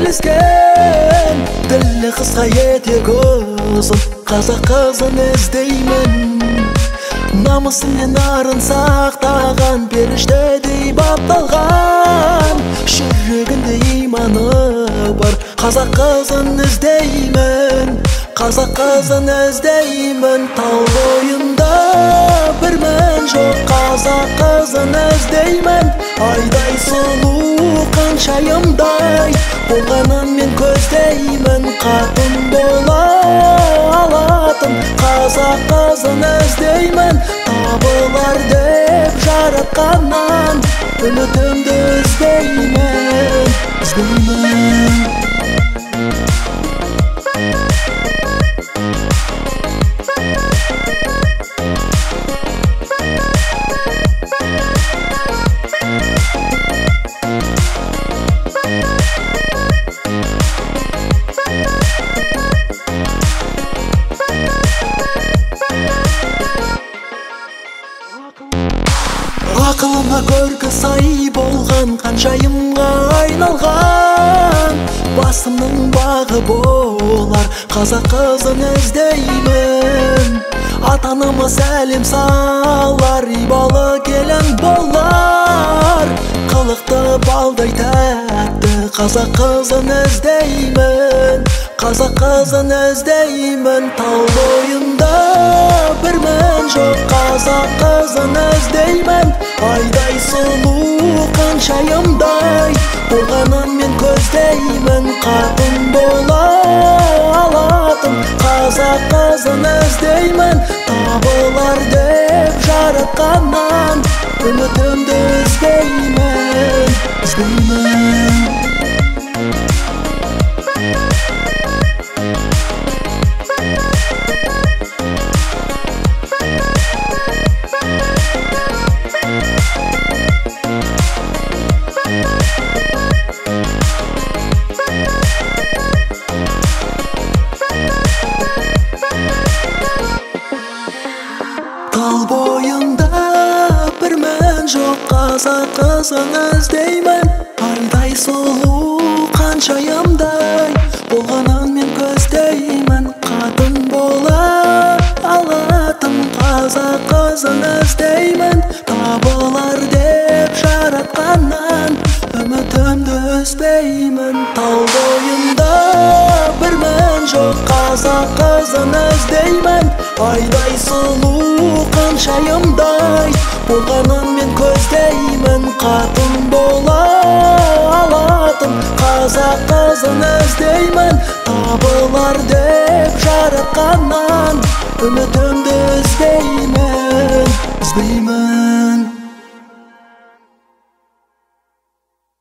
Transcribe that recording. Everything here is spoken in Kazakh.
келіскен. Ділі қысқа етек ұзын, қазақ қызын іздеймін. Намысымен арын сақтаған, періштедей бапталған. Жүрегінде иманы бар, қазақ қызын іздеймін. Қазақ қызын іздеймін. Тау бойында бір мен жоқ, қазақ қызын іздеймін. Айдай сұлу қаншайымдай, болғанын мен көздеймін. Қатын бола алатын қазақ қызын іздеймін. Табылар деп жаратқаннан, үмітімді үзбеймін, үзбеймін. Ақылыма көркі сай болған, қаншайымға айналған. Басымның бағы болар, қазақ қызын іздеймін. Ата-анама сәлем салар, ибалы келін болар. Қылықты балдай тәтті, қазақ қызын іздеймін. Қазақ қызын іздеймін. Тау бойында бір мен жоқ, қазақ қызын іздеймін. Айдай сұлу қаншайымдай, болғанын мен көздеймін. Қатын бола алатын қазақ қызын іздеймін. Табылар деп жаратқаннан, үмітімді үзбеймін, үзбеймін. Тал бойында бір мен жоқ, қазақ қызын іздеймін. Айдай сұлу қаншайымдай, болғанын мен көздеймін. Қатын бола алатын қазақ қызын іздеймін. Табылар деп жаратқаннан, үмітімді үзбеймін. Тал бойында бір мен жоқ, қазақ қызын іздеймін. Айдай сұлу қаншайымдай, болғанын мен көздеймін. Қатын бола алатын қазақ қызын іздеймін. Табылар деп жаратқаннан,